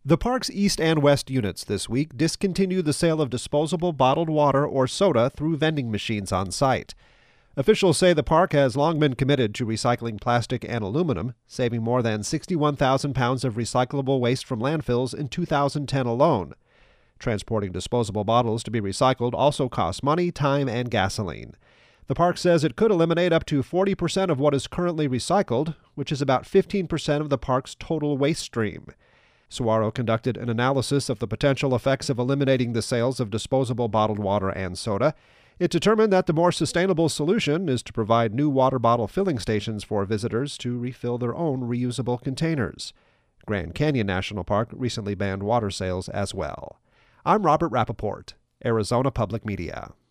The park's east and west units this week discontinued the sale of disposable bottled water or soda through vending machines on site. Officials say the park has long been committed to recycling plastic and aluminum, saving more than 61,000 pounds of recyclable waste from landfills in 2010 alone. Transporting disposable bottles to be recycled also costs money, time, and gasoline. The park says it could eliminate up to 40% of what is currently recycled, which is about 15% of the park's total waste stream. Saguaro conducted an analysis of the potential effects of eliminating the sales of disposable bottled water and soda. It determined that the more sustainable solution is to provide new water bottle filling stations for visitors to refill their own reusable containers. Grand Canyon National Park recently banned water sales as well. I'm Robert Rappaport, Arizona Public Media.